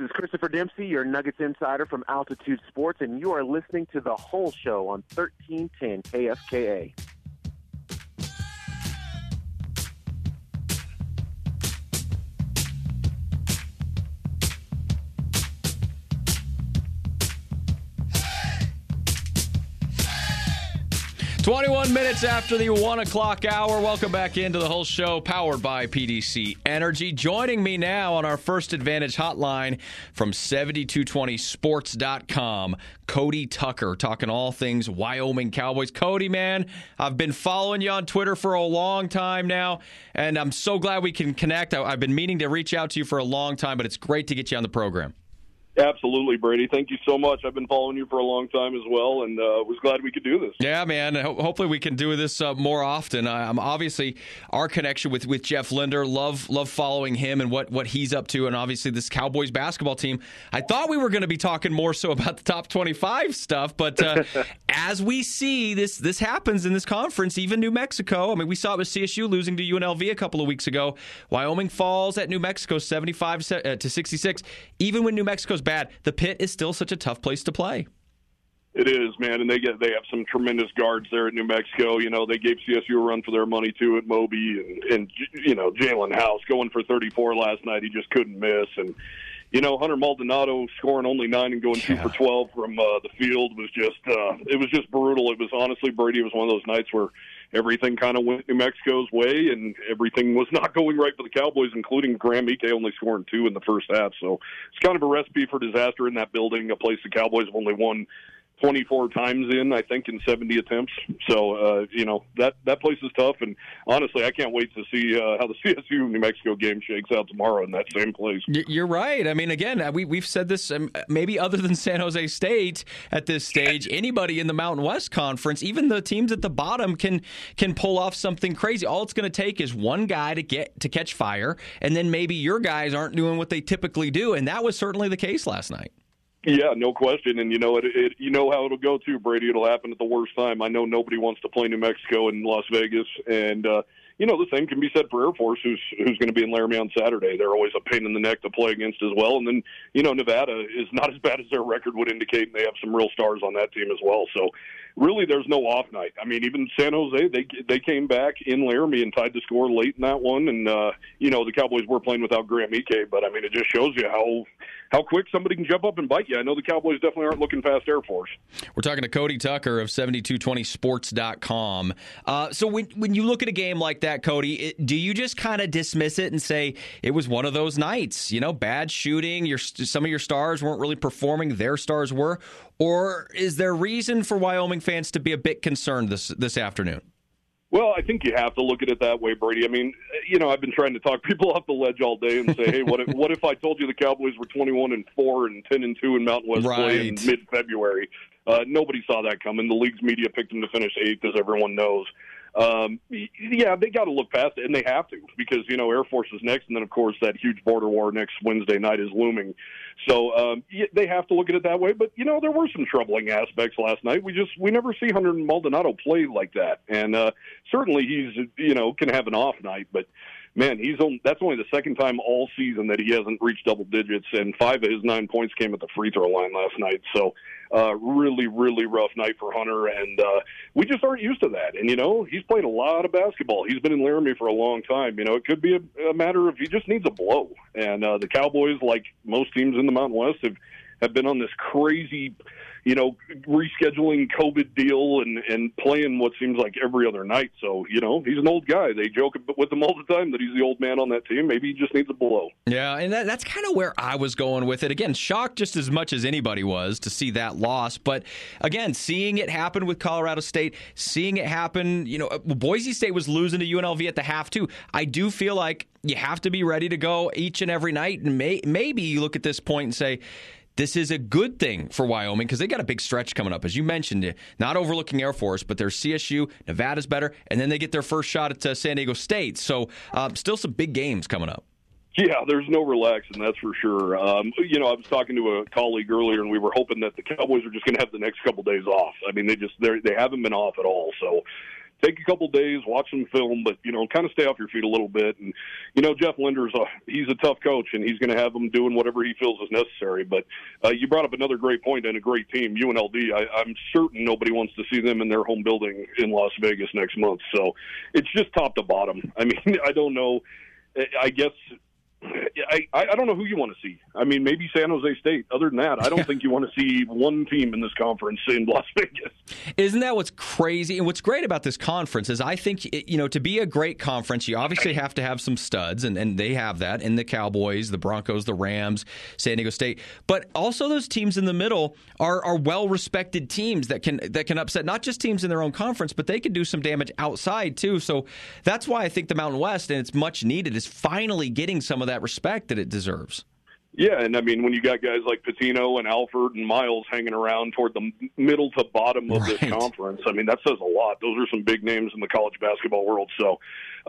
is Christopher Dempsey, your Nuggets insider from Altitude Sports, and you are listening to The Whole Show on 1310 KFKA. "21 minutes after the 1 o'clock hour. Welcome back into The Whole Show, powered by PDC Energy. Joining me now on our First Advantage hotline from 7220sports.com, Cody Tucker, talking all things Wyoming Cowboys. Cody, man, I've been following you on Twitter for a long time now, and I'm so glad we can connect. I've been meaning to reach out to you for a long time, but it's great to get you on the program. Absolutely, Brady. Thank you so much. I've been following you for a long time as well, and was glad we could do this. Yeah, man. Hopefully we can do this more often. I'm obviously our connection with Jeff Linder. Love following him and what he's up to, and obviously this Cowboys basketball team. I thought we were going to be talking more so about the top 25 stuff, but as we see, this happens in this conference. Even New Mexico. I mean, we saw it with CSU losing to UNLV a couple of weeks ago. Wyoming falls at New Mexico 75 to 66. Even when New Mexico's bad, the Pit is still such a tough place to play. It is, man, and they have some tremendous guards there at New Mexico. You know, they gave CSU a run for their money too at Moby, and you know, Jalen House going for 34 last night. He just couldn't miss, and you know, Hunter Maldonado scoring only 9 and going 2 for 12 from the field was just it was just brutal. It was honestly, Brady, it was one of those nights where everything kind of went New Mexico's way, and everything was not going right for the Cowboys, including Graham Ike only scoring 2 in the first half. So it's kind of a recipe for disaster in that building, a place the Cowboys have only won 24 times in 70 attempts. So, you know, that place is tough. And honestly, I can't wait to see how the CSU-New Mexico game shakes out tomorrow in that same place. You're right. I mean, again, we've said this, maybe other than San Jose State at this stage, anybody in the Mountain West Conference, even the teams at the bottom can pull off something crazy. All it's going to take is one guy to catch fire, and then maybe your guys aren't doing what they typically do. And that was certainly the case last night. Yeah, no question. And you know you know how it'll go too, Brady. It'll happen at the worst time. I know nobody wants to play New Mexico and Las Vegas, and you know, the same can be said for Air Force, who's going to be in Laramie on Saturday. They're always a pain in the neck to play against as well. And then, you know, Nevada is not as bad as their record would indicate, and they have some real stars on that team as well. So really, there's no off night. I mean, even San Jose, they came back in Laramie and tied the score late in that one. And, you know, the Cowboys were playing without Graham Ike, but, I mean, it just shows you how quick somebody can jump up and bite you. I know the Cowboys definitely aren't looking fast Air Force. We're talking to Cody Tucker of 7220sports.com. So when you look at a game like that, Cody, do you just kind of dismiss it and say it was one of those nights? You know, bad shooting, some of your stars weren't really performing, their stars were. Or is there reason for Wyoming fans to be a bit concerned this afternoon? Well, I think you have to look at it that way, Brady. I mean, you know, I've been trying to talk people off the ledge all day and say, hey, what if I told you the Cowboys were 21-4 and 10-2 in Mountain West play in mid-February? Nobody saw that coming. The league's media picked them to finish 8th, as everyone knows. Yeah, they got to look past it, and they have to, because, you know, Air Force is next, and then, of course, that huge border war next Wednesday night is looming. So they have to look at it that way. But, you know, there were some troubling aspects last night. We never see Hunter Maldonado play like that. And certainly he's, you know, can have an off night, but man, that's only the second time all season that he hasn't reached double digits, and 5 of his 9 points came at the free throw line last night. So really, really rough night for Hunter, and we just aren't used to that. And, you know, he's played a lot of basketball. He's been in Laramie for a long time. You know, it could be a matter of he just needs a blow. And the Cowboys, like most teams in the Mountain West, have been on this crazy, you know, rescheduling COVID deal and playing what seems like every other night. So, you know, he's an old guy. They joke with him all the time that he's the old man on that team. Maybe he just needs a blow. Yeah, and that's kind of where I was going with it. Again, shocked just as much as anybody was to see that loss. But, again, seeing it happen with Colorado State, seeing it happen, you know, Boise State was losing to UNLV at the half, too. I do feel like you have to be ready to go each and every night. And maybe you look at this point and say, this is a good thing for Wyoming because they got a big stretch coming up. As you mentioned, not overlooking Air Force, but there's CSU, Nevada's better, and then they get their first shot at San Diego State. So still some big games coming up. Yeah, there's no relaxing, that's for sure. You know, I was talking to a colleague earlier, and we were hoping that the Cowboys are just going to have the next couple days off. I mean, they haven't been off at all. So take a couple days, watch some film, but, kind of stay off your feet a little bit. And, Jeff Linder's he's a tough coach, and he's going to have them doing whatever he feels is necessary. But you brought up another great point and a great team, UNLV. I'm certain nobody wants to see them in their home building in Las Vegas next month. So it's just top to bottom. I mean, I don't know. I guess I don't know who you want to see. I mean, maybe San Jose State. Other than that, I don't think you want to see one team in this conference in Las Vegas. Isn't that what's crazy? And what's great about this conference is I think, to be a great conference, you obviously have to have some studs, and they have that in the Cowboys, the Broncos, the Rams, San Diego State. But also those teams in the middle are well-respected teams that can upset not just teams in their own conference, but they can do some damage outside, too. So that's why I think the Mountain West, and it's much needed, is finally getting some of that respect that it deserves. Yeah, and I mean, when you got guys like Patino and Alford and Miles hanging around toward the middle to bottom of this conference, I mean, that says a lot. Those are some big names in the college basketball world. So,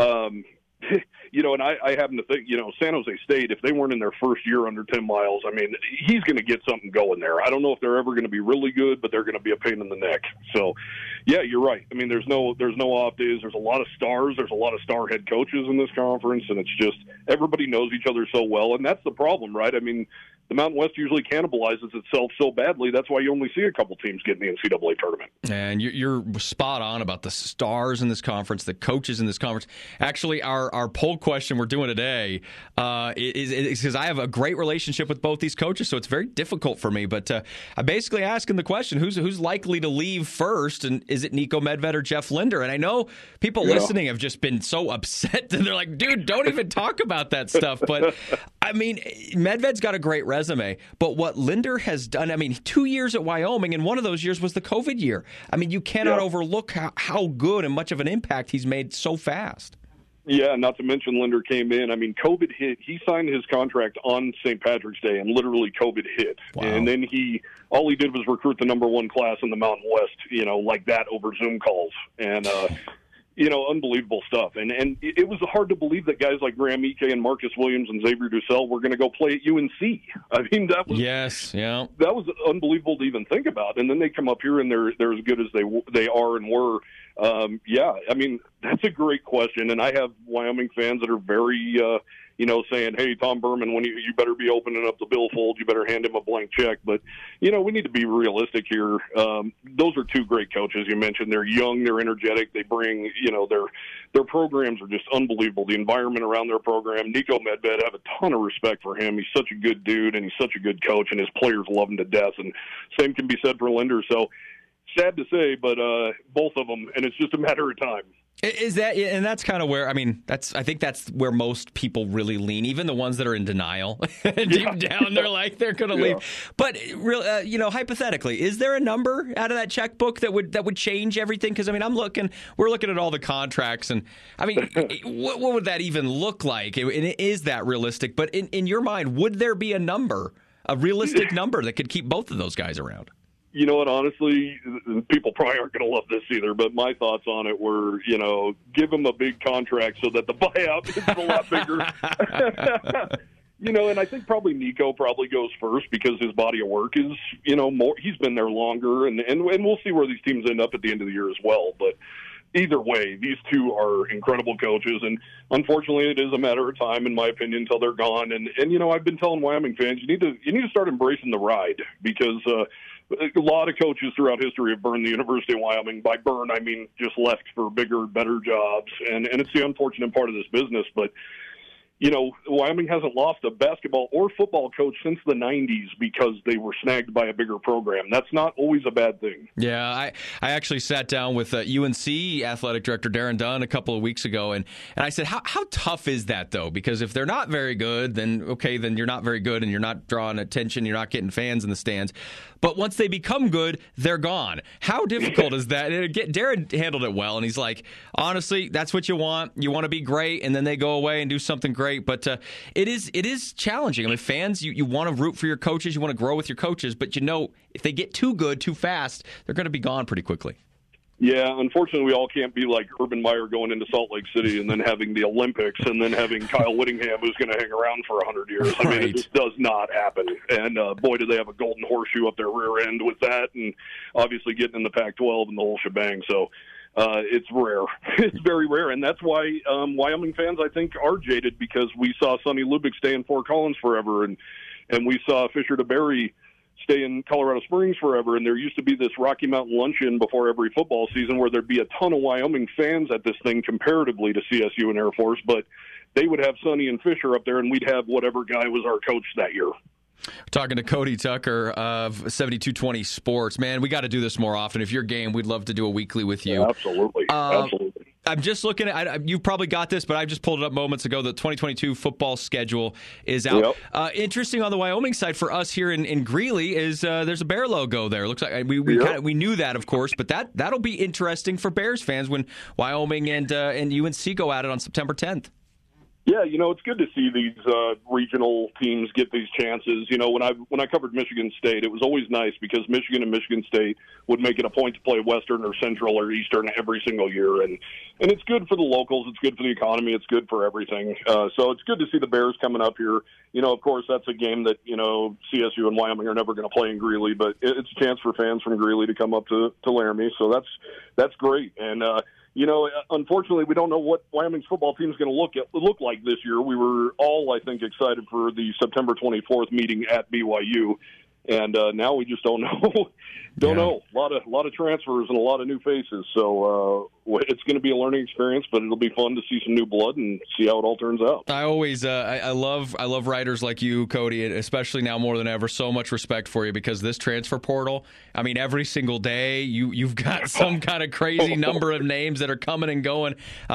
and I happen to think, San Jose State, if they weren't in their first year under Tim Miles, I mean, he's going to get something going there. I don't know if they're ever going to be really good, but they're going to be a pain in the neck. So, yeah, you're right. I mean, there's no off days. There's a lot of stars. There's a lot of star head coaches in this conference, and it's just everybody knows each other so well, and that's the problem, right? I mean, the Mountain West usually cannibalizes itself so badly. That's why you only see a couple teams get in the NCAA tournament. And you're spot on about the stars in this conference, the coaches in this conference. Actually, our poll question we're doing today is because I have a great relationship with both these coaches, so it's very difficult for me. But I'm basically asking the question, who's likely to leave first, and is it Niko Medved or Jeff Linder? And I know people listening have just been so upset, and they're like, dude, don't even talk about that stuff. But, I mean, Medved's got a great resume, but what Linder has done, I mean, 2 years at Wyoming, and one of those years was the COVID year. I mean, you cannot overlook how good and much of an impact he's made so fast. Yeah, not to mention Linder came in. I mean, COVID hit. He signed his contract on St. Patrick's Day, and literally COVID hit. Wow. And then all he did was recruit the number one class in the Mountain West, like that over Zoom calls. And, unbelievable stuff. And it was hard to believe that guys like Graham Ike and Marcus Williams and Xavier Dussel were going to go play at UNC. I mean, that was unbelievable to even think about. And then they come up here and they're as good as they are and were. I mean, that's a great question. And I have Wyoming fans that are very, saying, hey, Tom Berman, when you better be opening up the billfold, you better hand him a blank check. But, we need to be realistic here. Those are two great coaches you mentioned. They're young, they're energetic, they bring, their programs are just unbelievable. The environment around their program. Niko Medved, I have a ton of respect for him. He's such a good dude, and he's such a good coach, and his players love him to death. And same can be said for Linder. So, sad to say, but both of them, and it's just a matter of time. Is that, and that's kind of where, I think that's where most people really lean, even the ones that are in denial. Deep down, they're like, they're going to leave. But, hypothetically, is there a number out of that checkbook that would change everything? Because, we're looking at all the contracts, and, what would that even look like? And is that realistic? But in your mind, would there be a realistic number that could keep both of those guys around? You know what, honestly, people probably aren't going to love this either, but my thoughts on it were, give him a big contract so that the buyout is a lot bigger. And I think probably Niko probably goes first because his body of work is, more. He's been there longer, and we'll see where these teams end up at the end of the year as well. But either way, these two are incredible coaches, and unfortunately, it is a matter of time, in my opinion, until they're gone. And I've been telling Wyoming fans, you need to start embracing the ride because a lot of coaches throughout history have burned the University of Wyoming. By burn, I mean just left for bigger, better jobs, and it's the unfortunate part of this business, but. Wyoming hasn't lost a basketball or football coach since the 90s because they were snagged by a bigger program. That's not always a bad thing. Yeah, I actually sat down with UNC athletic director Darren Dunn a couple of weeks ago, and I said, how tough is that, though? Because if they're not very good, then you're not very good, and you're not drawing attention, you're not getting fans in the stands. But once they become good, they're gone. How difficult is that? Darren handled it well, and he's like, honestly, that's what you want. You want to be great, and then they go away and do something great. But it is challenging. Fans, you want to root for your coaches, you want to grow with your coaches, but if they get too good too fast, they're going to be gone pretty quickly. Yeah, unfortunately, we all can't be like Urban Meyer going into Salt Lake City and then having the Olympics and then having Kyle Whittingham who's going to hang around for 100 years. It just does not happen. And boy, do they have a golden horseshoe up their rear end with that, and obviously getting in the Pac-12 and the whole shebang. So, It's rare. It's very rare, and that's why Wyoming fans, I think, are jaded, because we saw Sonny Lubick stay in Fort Collins forever, and we saw Fisher DeBerry stay in Colorado Springs forever, and there used to be this Rocky Mountain luncheon before every football season where there'd be a ton of Wyoming fans at this thing comparatively to CSU and Air Force, but they would have Sonny and Fisher up there, and we'd have whatever guy was our coach that year. Talking to Cody Tucker of 7220 Sports. Man, we got to do this more often. If you're game, we'd love to do a weekly with you. Absolutely. Absolutely. I'm just looking at, you probably got this, but I just pulled it up moments ago. The 2022 football schedule is out. Yep. Interesting on the Wyoming side for us here in Greeley is there's a Bear logo there. Looks like we knew that, of course, but that'll be interesting for Bears fans when Wyoming and UNC go at it on September 10th. Yeah, it's good to see these regional teams get these chances. When I covered Michigan State, it was always nice because Michigan and Michigan State would make it a point to play Western or Central or Eastern every single year, and it's good for the locals, it's good for the economy, it's good for everything. So it's good to see the Bears coming up here. Of course, that's a game that CSU and Wyoming are never going to play in Greeley, but it's a chance for fans from Greeley to come up to Laramie. So that's great, and unfortunately, we don't know what Wyoming's football team is going to look like this year. We were all, I think, excited for the September 24th meeting at BYU, and now we just don't know. Know. A lot of transfers and a lot of new faces. So it's going to be a learning experience, but it'll be fun to see some new blood and see how it all turns out. I always I love writers like you, Cody, especially now more than ever. So much respect for you because this transfer portal. I mean, every single day you've got some kind of crazy number of names that are coming and going.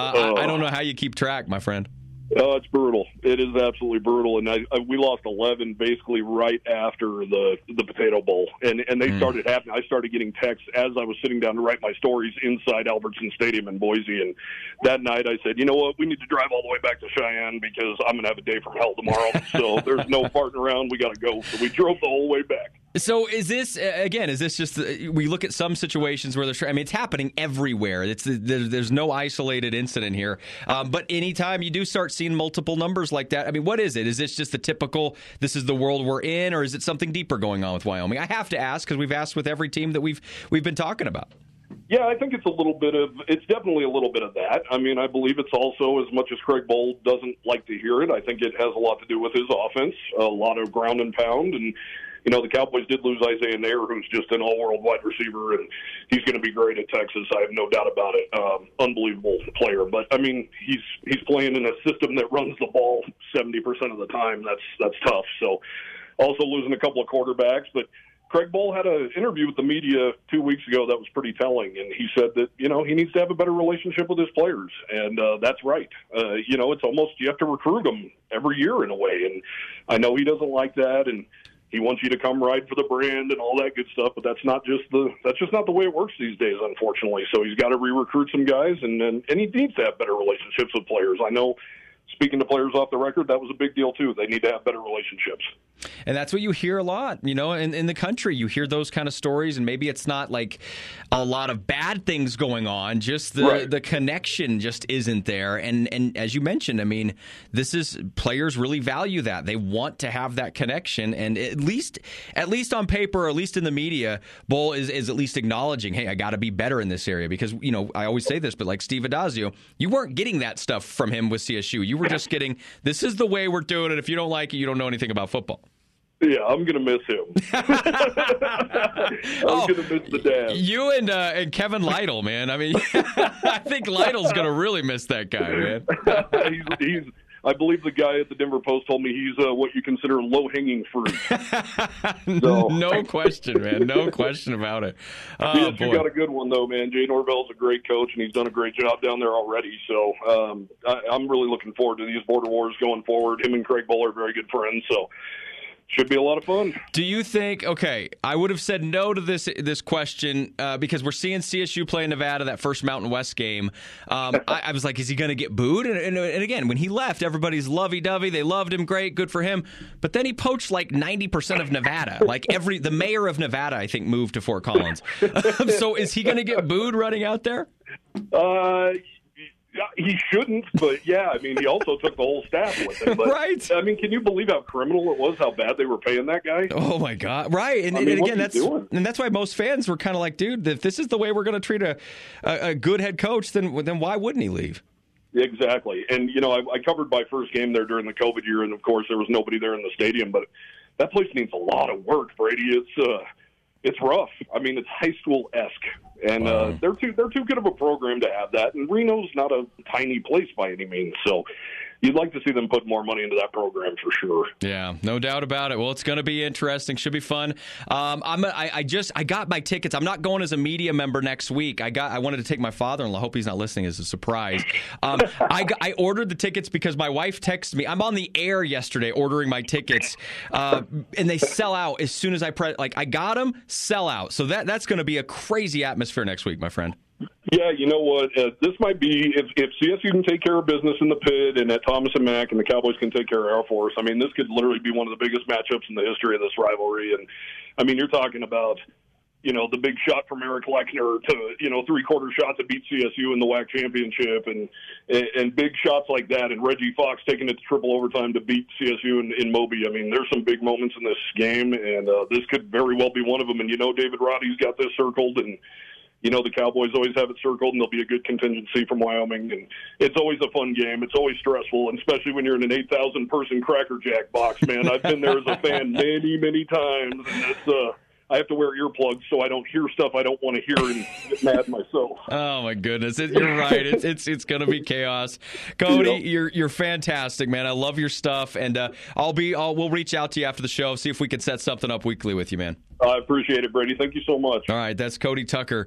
I don't know how you keep track, my friend. It's brutal. It is absolutely brutal, and we lost 11 basically right after the Potato Bowl, and they started happening. I started getting texts as I was sitting down to write my stories inside Albertson Stadium in Boise, and that night I said, you know what, we need to drive all the way back to Cheyenne because I'm going to have a day from hell tomorrow, so there's no farting around. We got to go. So we drove the whole way back. So is this just we look at some situations where it's happening everywhere. There's no isolated incident here. But anytime you do start seeing multiple numbers like that, I mean, what is it? Is this just the typical, this is the world we're in, or is it something deeper going on with Wyoming? I have to ask because we've asked with every team that we've been talking about. Yeah, I think it's definitely a little bit of that. I mean, I believe it's also, as much as Craig Bohl doesn't like to hear it, I think it has a lot to do with his offense, a lot of ground and pound, and the Cowboys did lose Isaiah Nair, who's just an all-world wide receiver, and he's going to be great at Texas. I have no doubt about it. Unbelievable player. But, I mean, he's playing in a system that runs the ball 70% of the time. That's tough. So also losing a couple of quarterbacks. But Craig Bohl had an interview with the media 2 weeks ago that was pretty telling, and he said that, he needs to have a better relationship with his players, and that's right. It's almost you have to recruit them every year in a way, and I know he doesn't like that, and he wants you to come ride for the brand and all that good stuff, but that's just not the way it works these days, unfortunately. So he's got to re-recruit some guys, and he needs to have better relationships with players. I know, speaking to players off the record, that was a big deal too. They need to have better relationships. And that's what you hear a lot, in the country. You hear those kind of stories, and maybe it's not like a lot of bad things going on, just the connection just isn't there. And as you mentioned, I mean, players really value that. They want to have that connection, and at least on paper, or at least in the media, Bohl is at least acknowledging, hey, I got to be better in this area, because, I always say this, but like Steve Addazio, you weren't getting that stuff from him with CSU. You were just getting, this is the way we're doing it. If you don't like it, you don't know anything about football. Yeah, I'm going to miss him. I'm going to miss the dad. You and Kevin Lytle, man. I mean, I think Lytle's going to really miss that guy, man. he's I believe the guy at the Denver Post told me he's what you consider low-hanging fruit. So. No question, man. No question about it. Yes, you got a good one, though, man. Jay Norvell's a great coach, and he's done a great job down there already. So I'm really looking forward to these border wars going forward. Him and Craig Bohl are very good friends, so should be a lot of fun. Do you think, okay, I would have said no to this question because we're seeing CSU play Nevada, that first Mountain West game. I was like, is he going to get booed? And again, when he left, everybody's lovey-dovey. They loved him. Great. Good for him. But then he poached like 90% of Nevada. Like the mayor of Nevada, I think, moved to Fort Collins. So is he going to get booed running out there? he shouldn't, but yeah, I mean, he also took the whole staff with him. But, right. I mean, can you believe how criminal it was, how bad they were paying that guy? Oh, my God. Right. And again, that's why most fans were kind of like, dude, if this is the way we're going to treat a good head coach, then why wouldn't he leave? Exactly. And, I covered my first game there during the COVID year, and, of course, there was nobody there in the stadium, but that place needs a lot of work, Brady. It's rough. I mean, it's high school-esque, and they're too good of a program to have that. And Reno's not a tiny place by any means, so you'd like to see them put more money into that program for sure. Yeah, no doubt about it. Well, it's going to be interesting. Should be fun. I got my tickets. I'm not going as a media member next week. I wanted to take my father-in-law. Hope he's not listening as a surprise. I ordered the tickets because my wife texted me. I'm on the air yesterday ordering my tickets, and they sell out as soon as I press. Like I got them, sell out. So that's going to be a crazy atmosphere next week, my friend. Yeah, you know what? This might be, if CSU can take care of business in the pit and at Thomas and Mack and the Cowboys can take care of Air Force, I mean, this could literally be one of the biggest matchups in the history of this rivalry. And, I mean, you're talking about, the big shot from Eric Lechner to, three-quarter shot to beat CSU in the WAC championship and big shots like that. And Reggie Fox taking it to triple overtime to beat CSU in Moby. I mean, there's some big moments in this game, and this could very well be one of them. And, David Roddy's got this circled, and the Cowboys always have it circled, and there'll be a good contingency from Wyoming. And it's always a fun game. It's always stressful, and especially when you're in an 8,000-person Cracker Jack box, man. I've been there as a fan many, many times, and it's I have to wear earplugs so I don't hear stuff I don't want to hear and get mad myself. Oh my goodness, you're right. It's going to be chaos. Cody, you're fantastic, man. I love your stuff, and we'll reach out to you after the show, see if we can set something up weekly with you, man. I appreciate it, Brady. Thank you so much. All right, that's Cody Tucker,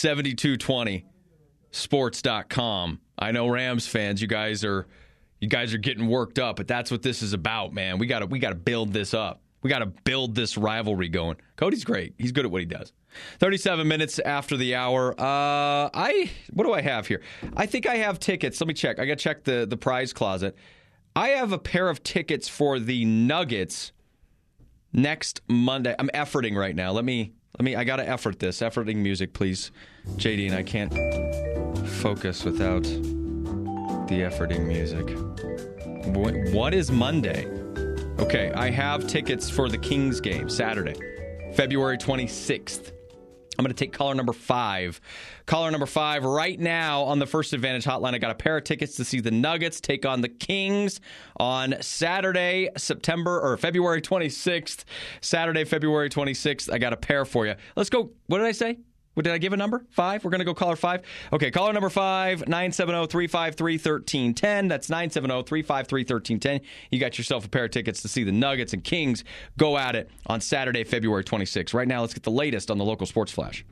7220sports.com. I know Rams fans, you guys are getting worked up, but that's what this is about, man. We got to build this up. We got to build this rivalry going. Cody's great. He's good at what he does. 37 minutes after the hour. What do I have here? I think I have tickets. Let me check. I got to check the prize closet. I have a pair of tickets for the Nuggets next Monday. I'm efforting right now. I got to effort this. Efforting music, please. JD, and I can't focus without the efforting music. What is Monday? Okay, I have tickets for the Kings game, Saturday, February 26th. I'm going to take caller number 5. Caller number 5 right now on the First Advantage hotline. I got a pair of tickets to see the Nuggets take on the Kings on Saturday, February 26th. Saturday, February 26th. I got a pair for you. Let's go. What did I say? Did I give a number? 5? We're going to go caller 5. Okay, caller number 5, 970-353-1310. That's 970-353-1310. You got yourself a pair of tickets to see the Nuggets and Kings go at it on Saturday, February 26th. Right now, let's get the latest on the local sports flash.